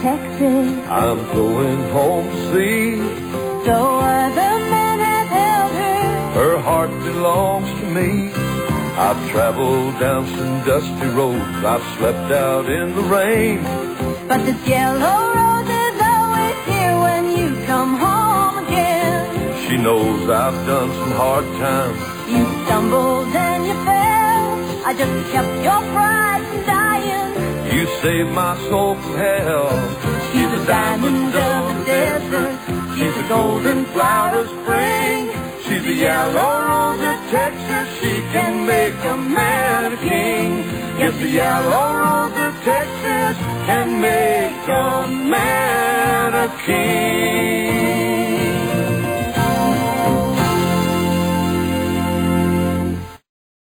Texas. I'm going home to see. So other men have held her. Her heart belongs to me. I've traveled down some dusty roads. I've slept out in the rain. But this yellow rose is always here when you come home again. She knows I've done some hard times. You stumbled and you fell. I just kept your pride from dying. You saved my soul from hell. She's the diamond of the desert. She's the golden flower of spring. She's the yellow rose of Texas. She can make a man a king. Yes, the yellow rose of Texas can make a man a king.